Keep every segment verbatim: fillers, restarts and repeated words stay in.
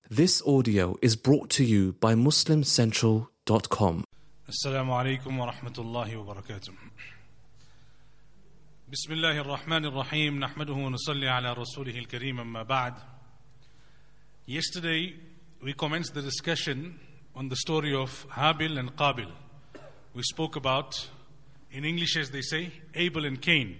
This audio is brought to you by Muslim Central dot com. Assalamu alaikum wa rahmatullahi wa barakatuh. Bismillahir Rahmanir Rahim. Nahmaduhu wa nusalli ala rasulihil kareem, amma ba'd. Yesterday we commenced the discussion on the story of Habil and Qabil. We spoke about, in English as they say, Abel and Cain.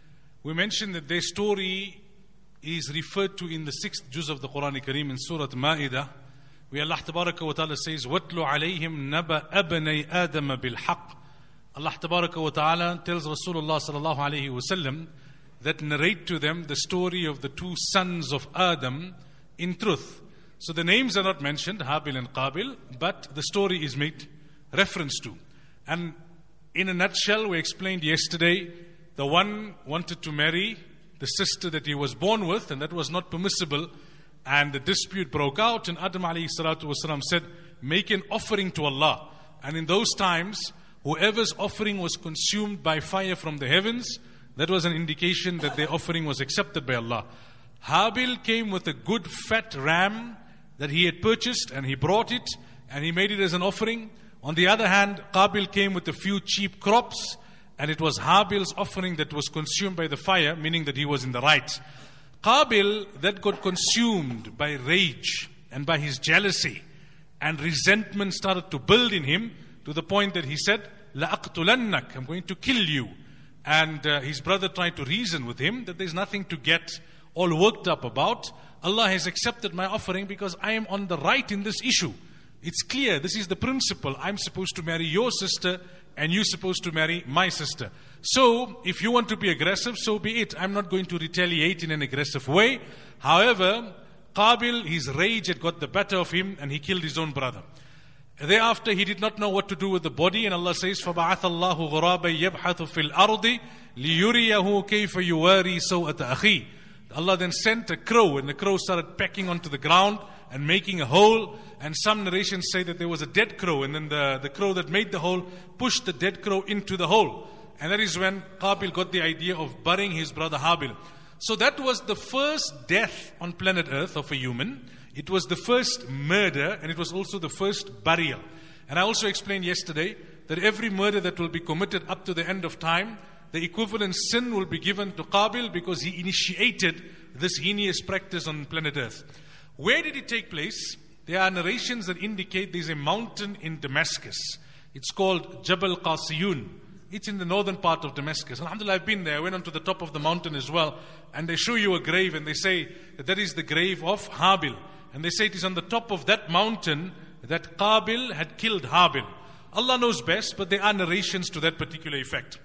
We mentioned that their story is referred to in the sixth juz of the Quran Kareem in Surah Ma'idah, where Allah Tabaraka wa Ta'ala says, وَاتْلُ عَلَيْهِمْ نَبَأَ أَبْنَيْ آدَمَ بِالْحَقِّ. Allah Tabaraka wa Ta'ala tells Rasulullah sallallahu alayhi wa sallam that narrate to them the story of the two sons of Adam in truth. So the names are not mentioned, Habil and Qabil, but the story is made reference to. And in a nutshell, we explained yesterday, the one wanted to marry the sister that he was born with, and that was not permissible, and the dispute broke out, and Adam alayhi salatu wasalam said, make an offering to Allah. And in those times, whoever's offering was consumed by fire from the heavens, that was an indication that their offering was accepted by Allah. Habil came with a good fat ram that he had purchased, and he brought it, and he made it as an offering. On the other hand, Qabil came with a few cheap crops, and it was Habil's offering that was consumed by the fire, meaning that he was in the right. Qabil, that got consumed by rage and by his jealousy, and resentment started to build in him to the point that he said, لَأَقْتُلَنَّكَ, I'm going to kill you. And uh, his brother tried to reason with him that there's nothing to get all worked up about. Allah has accepted my offering because I am on the right in this issue. It's clear, this is the principle. I'm supposed to marry your sister, and you're supposed to marry my sister. So, if you want to be aggressive, so be it. I'm not going to retaliate in an aggressive way. However, Qabil, his rage had got the better of him, and he killed his own brother. Thereafter, he did not know what to do with the body, and Allah says, فَبَعَثَ اللَّهُ غُرَابًا يَبْحَثُ فِي الْأَرْضِ لِيُرِيَهُ كَيْفَ يُوَارِي سَوْءَةَ أَخِيهِ. Allah then sent a crow, and the crow started pecking onto the ground and making a hole. And some narrations say that there was a dead crow, and then the, the crow that made the hole pushed the dead crow into the hole. And that is when Qabil got the idea of burying his brother Habil. So that was the first death on planet Earth of a human. It was the first murder, and it was also the first burial. And I also explained yesterday that every murder that will be committed up to the end of time, the equivalent sin will be given to Qabil because he initiated this heinous practice on planet Earth. Where did it take place? There are narrations that indicate there's a mountain in Damascus. It's called Jabal Qasiyun. It's in the northern part of Damascus. Alhamdulillah, I've been there. I went onto the top of the mountain as well. And they show you a grave, and they say that that is the grave of Habil. And they say it is on the top of that mountain that Qabil had killed Habil. Allah knows best, but there are narrations to that particular effect.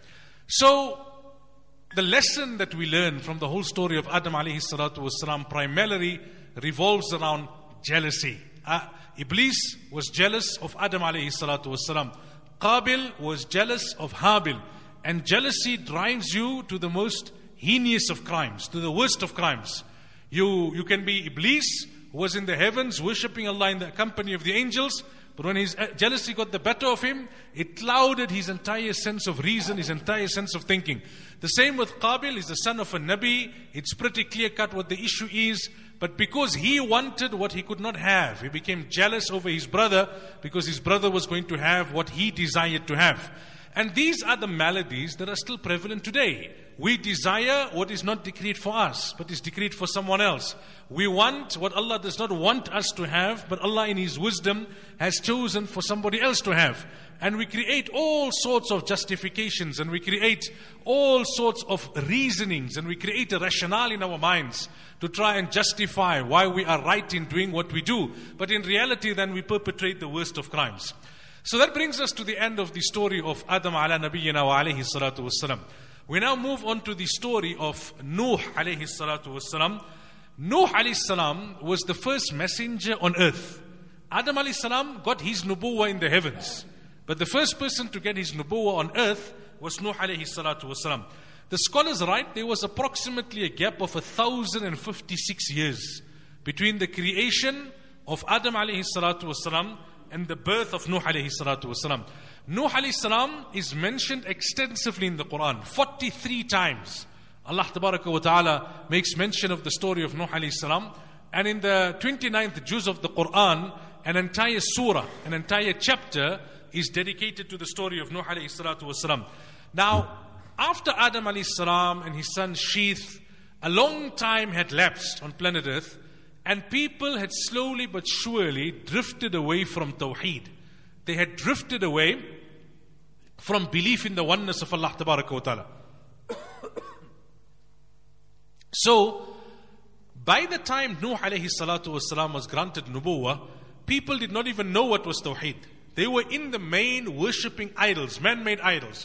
So, the lesson that we learn from the whole story of Adam alayhi salatu wasalam primarily revolves around jealousy. Uh, Iblis was jealous of Adam alayhi salatu wasalam. Qabil was jealous of Habil. And jealousy drives you to the most heinous of crimes, to the worst of crimes. You, you can be Iblis, who was in the heavens worshipping Allah in the company of the angels. But when his jealousy got the better of him, it clouded his entire sense of reason, his entire sense of thinking. The same with Qabil. He's the son of a Nabi. It's pretty clear cut what the issue is. But because he wanted what he could not have, he became jealous over his brother because his brother was going to have what he desired to have. And these are the maladies that are still prevalent today. We desire what is not decreed for us, but is decreed for someone else. We want what Allah does not want us to have, but Allah in His wisdom has chosen for somebody else to have. And we create all sorts of justifications, and we create all sorts of reasonings, and we create a rationale in our minds to try and justify why we are right in doing what we do. But in reality, then we perpetrate the worst of crimes. So that brings us to the end of the story of Adam ala nabiyyina wa alayhi salatu wassalam. We now move on to the story of Nuh alayhi salatu wassalam. Nuh alayhi salam was the first messenger on earth. Adam alayhi salam got his nubuwwah in the heavens. But the first person to get his nubuwwah on earth was Nuh alayhi salatu wassalam. The scholars write there was approximately a gap of one thousand fifty-six years between the creation of Adam alayhi salatu wassalam and the birth of Nuh alayhi salatu wasalam. Nuh alayhi salam is mentioned extensively in the Quran, forty-three times. Allah tabaraka wa ta'ala makes mention of the story of Nuh alayhi salam. And in the twenty-ninth juz of the Quran, an entire surah, an entire chapter is dedicated to the story of Nuh alayhi salatu wasalam. Now, after Adam alayhi salam and his son Sheeth, a long time had lapsed on planet Earth, and people had slowly but surely drifted away from Tawheed. They had drifted away from belief in the oneness of Allah Tabaraka wa Ta'ala. So, by the time Nuh alayhi salatu wasalam was granted Nubuwah, people did not even know what was Tawheed. They were in the main worshipping idols, man-made idols.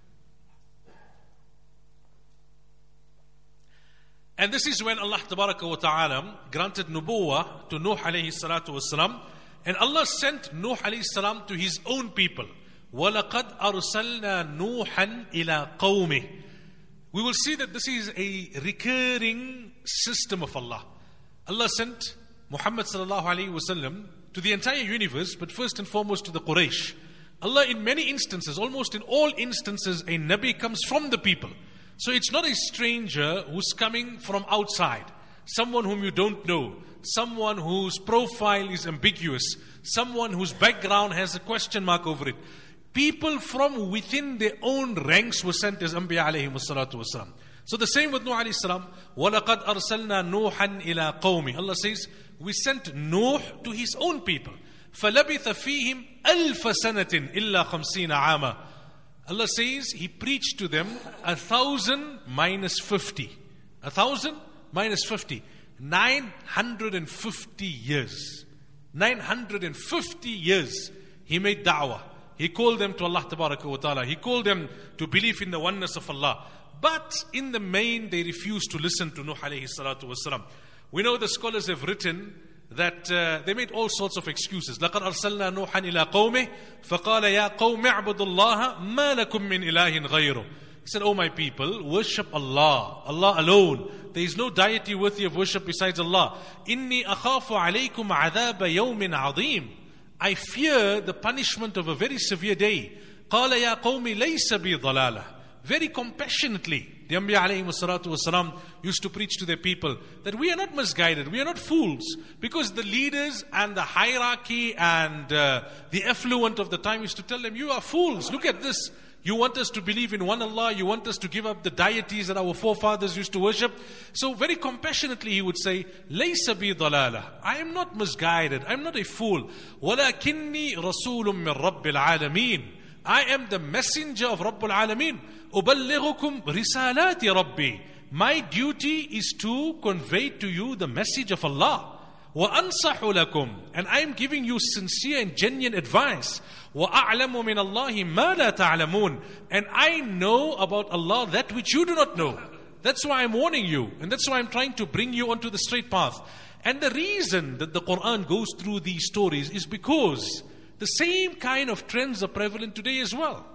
And this is when Allah Tabaraka wa Ta'ala granted Nubuwah to Nuh alayhi salatu wasalam. And Allah sent Nuh alayhi salam to his own people. وَلَقَدْ أَرْسَلْنَا نُوحًا إِلَىٰ قَوْمِهِ. We will see that this is a recurring system of Allah. Allah sent Muhammad sallallahu alayhi wa sallam to the entire universe, but first and foremost to the Quraysh. Allah in many instances, almost in all instances, a Nabi comes from the people. So it's not a stranger who's coming from outside. Someone whom you don't know. Someone whose profile is ambiguous. Someone whose background has a question mark over it. People from within their own ranks were sent as Anbiya alayhi salatu wasalam. So the same with Nuh alayhi salam. وَلَقَدْ أَرْسَلْنَا نُوحًا إِلَىٰ قَوْمِ. Allah says, we sent Nuh to his own people. فَلَبِثَ فِيهِمْ أَلْفَ سَنَةٍ إِلَّا خَمْسِينَ عَامًا. Allah says, he preached to them a thousand minus fifty. A thousand minus fifty. Nine hundred and fifty years. Nine hundred and fifty years he made da'wah. He called them to Allah Tabaraka wa Ta'ala. He called them to believe in the oneness of Allah. But in the main, they refused to listen to Nuh alayhi salatu wasalam. We know the scholars have written that uh, they made all sorts of excuses. لَقَدْ أَرْسَلْنَا نُوحًا إِلَىٰ قَوْمِهِ فَقَالَ يَا قَوْمِ اعْبُدُوا اللَّهَ مَا لَكُم مِّنْ إِلَٰهٍ غَيْرُهُ. He said, oh my people, worship Allah, Allah alone. There is no deity worthy of worship besides Allah. إِنِّي أَخَافُ عَلَيْكُمْ عَذَابَ يَوْمٍ عَظِيمٍ. I fear the punishment of a very severe day. قَالَ يَا قَوْمِ لَيْسَ بِي ضَلَالَةٍ. Very compassionately, the Anbiya alayhi salatu wasalam used to preach to their people that we are not misguided, we are not fools. Because the leaders and the hierarchy and uh, the affluent of the time used to tell them, you are fools, look at this. You want us to believe in one Allah, you want us to give up the deities that our forefathers used to worship. So very compassionately he would say, لَيْسَ بِي ضَلَالَةٍ. I am not misguided, I am not a fool. وَلَكِنِّي رَسُولٌ مِّن رَبِّ الْعَالَمِينَ. I am the messenger of Rabbul Alameen. أُبَلِّغُكُمْ رِسَالَاتِ رَبِّي. My duty is to convey to you the message of Allah. وَأَنصَحُ لَكُمْ. And I am giving you sincere and genuine advice. وَأَعْلَمُ مِنَ اللَّهِ مَا لَا تَعْلَمُونَ. And I know about Allah that which you do not know. That's why I'm warning you. And that's why I'm trying to bring you onto the straight path. And the reason that the Quran goes through these stories is because the same kind of trends are prevalent today as well.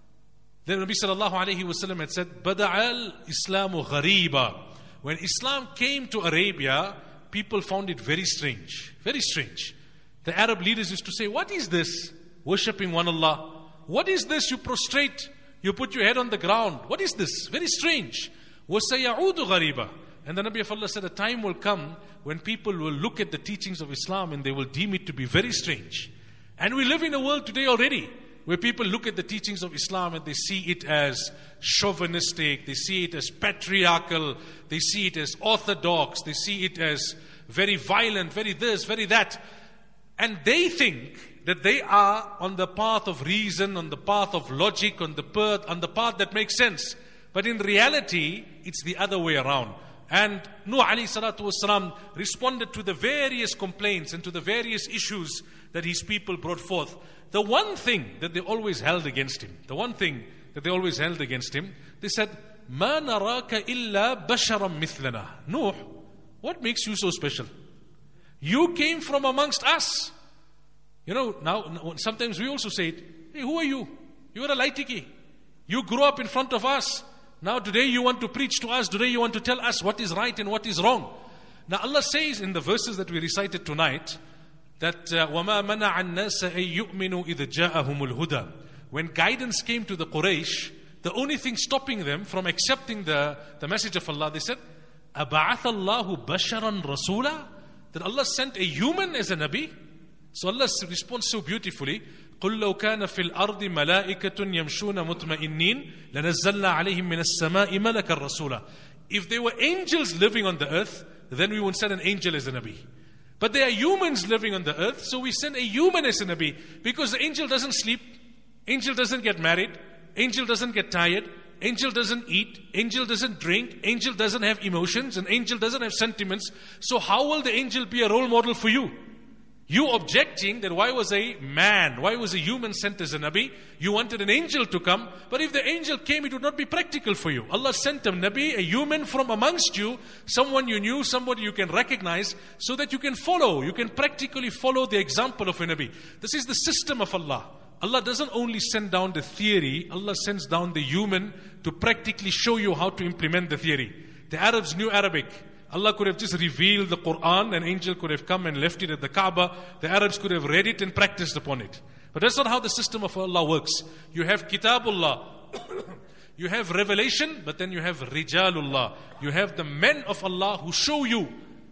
The Nabi sallallahu alayhi wa sallam had said, Bada al-Islamu ghariba. When Islam came to Arabia, people found it very strange. Very strange. The Arab leaders used to say, what is this? Worshipping one Allah. What is this? You prostrate. You put your head on the ground. What is this? Very strange. وَسَيَعُودُ غَرِيبًا. And the Nabi of Allah said, a time will come when people will look at the teachings of Islam and they will deem it to be very strange. And we live in a world today already where people look at the teachings of Islam and they see it as chauvinistic, they see it as patriarchal, they see it as orthodox, they see it as very violent, very this, very that. And they think that they are on the path of reason, on the path of logic, on the path, on the path that makes sense. But in reality, it's the other way around. And Nuh alayhi salatu wasalam responded to the various complaints and to the various issues that his people brought forth. The one thing that they always held against him, the one thing that they always held against him, they said, مَا نَرَاكَ إِلَّا بَشَرًا مِثْلَنَا. Nuh, what makes you so special? You came from amongst us. You know, now sometimes we also say it, hey, who are you? You are a laitiki. You grew up in front of us. Now today you want to preach to us. Today you want to tell us what is right and what is wrong. Now Allah says in the verses that we recited tonight, that وَمَا مَنَعَ النَّاسَ أَن يُؤْمِنُوا إِذْ جَاءَهُمُ الْهُدَى. When guidance came to the Quraysh, the only thing stopping them from accepting the, the message of Allah, they said, أَبَعَثَ اللَّهُ بَشَرًا رَسُولًا. that Allah sent a human as a Nabi? So Allah responds so beautifully, قُلْ لَوْ كَانَ فِي الْأَرْضِ مَلَائِكَةٌ يَمْشُونَ مُطْمَئِنِّينَ لَنَزَّلْنَا عَلَيْهِمْ مِنَ السَّمَاءِ مَلَكًا رَسُولًا. If there were angels living on the earth, then we would send an angel as a Nabi. But there are humans living on the earth, so we send a human as a Nabi. Because the angel doesn't sleep, angel doesn't get married, angel doesn't get tired, angel doesn't eat, angel doesn't drink, angel doesn't have emotions, and angel doesn't have sentiments. So how will the angel be a role model for you? You objecting that why was a man, why was a human sent as a Nabi? You wanted an angel to come, but if the angel came, it would not be practical for you. Allah sent a Nabi, a human from amongst you, someone you knew, somebody you can recognize, so that you can follow, you can practically follow the example of a Nabi. This is the system of Allah. Allah doesn't only send down the theory, Allah sends down the human to practically show you how to implement the theory. The Arabs knew Arabic. Allah could have just revealed the Quran, an angel could have come and left it at the Kaaba. The Arabs could have read it and practiced upon it. But that's not how the system of Allah works. You have Kitabullah, you have revelation, but then you have Rijalullah. You have the men of Allah who show you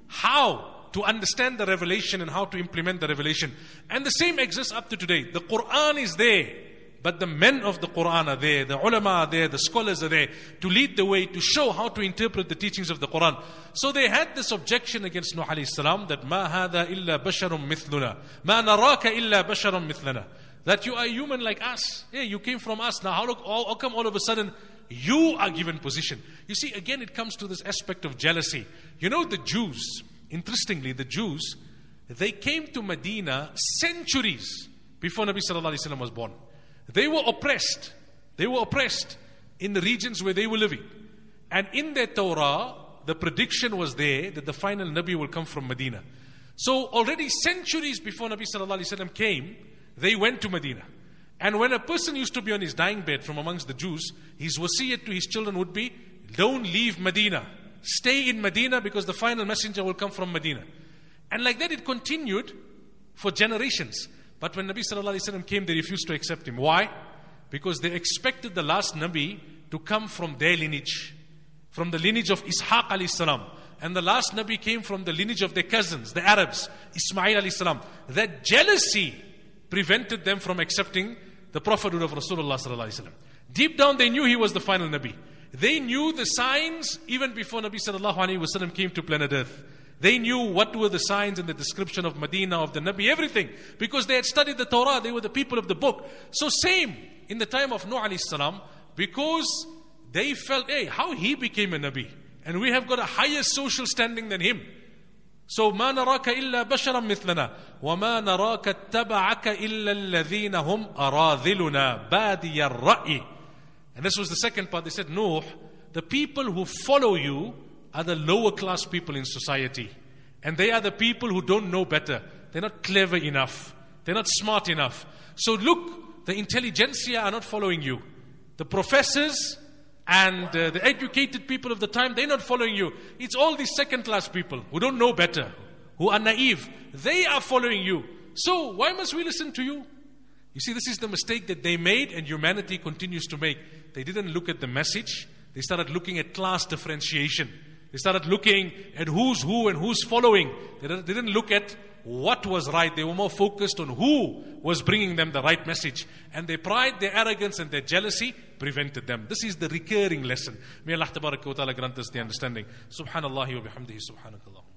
how to understand the revelation and how to implement the revelation. And the same exists up to today. The Quran is there, but the men of the Quran are there, the ulama are there, the scholars are there to lead the way, to show how to interpret the teachings of the Quran. So they had this objection against Nuh alayhi salam that ma hada illa basharum mithluna, ma naraka illa basharum mithlana. That you are human like us. Yeah, you came from us. Now how, how come all of a sudden you are given position? You see, again it comes to this aspect of jealousy. You know the Jews, interestingly the Jews, they came to Medina centuries before Nabi sallallahu alayhi wasallam was born. They were oppressed. They were oppressed in the regions where they were living. And in their Torah, the prediction was there that the final Nabi will come from Medina. So already centuries before Nabi sallallahu alayhi wasallam came, they went to Medina. And when a person used to be on his dying bed from amongst the Jews, his wasiyat to his children would be, don't leave Medina. Stay in Medina because the final messenger will come from Medina. And like that it continued for generations. But when Nabi sallallahu alayhi wasallam came, they refused to accept him. Why? Because they expected the last Nabi to come from their lineage, from the lineage of Ishaq alayhi salam. And the last Nabi came from the lineage of their cousins, the Arabs, Ismail alayhi salam. That jealousy prevented them from accepting the prophethood of Rasulullah sallallahu alayhi wasallam. Deep down they knew he was the final Nabi. They knew the signs even before Nabi sallallahu alayhi wasallam came to planet Earth. They knew what were the signs and the description of Medina, of the Nabi, everything. Because they had studied the Torah, they were the people of the book. So same in the time of Nuh alayhi salam, because they felt, hey, how he became a Nabi. And we have got a higher social standing than him. So, مَا نَرَاكَ إِلَّا بَشَرًا مِثْلَنَا وَمَا نَرَاكَ اتَّبَعَكَ إِلَّا الَّذِينَ هُمْ أَرَاذِلُنَا بَادِيَ الرَّأْيِ. And this was the second part. They said, Nuh, the people who follow you are the lower class people in society. And they are the people who don't know better. They're not clever enough. They're not smart enough. So look, the intelligentsia are not following you. The professors and uh, the educated people of the time, they're not following you. It's all these second class people who don't know better, who are naive. They are following you. So why must we listen to you? You see, this is the mistake that they made and humanity continues to make. They didn't look at the message. They started looking at class differentiation. They started looking at who's who and who's following. They didn't look at what was right. They were more focused on who was bringing them the right message. And their pride, their arrogance and their jealousy prevented them. This is the recurring lesson. May Allah tabaraka wa ta'ala grant us the understanding. Subhanallah wa bihamdihi subhanakallah.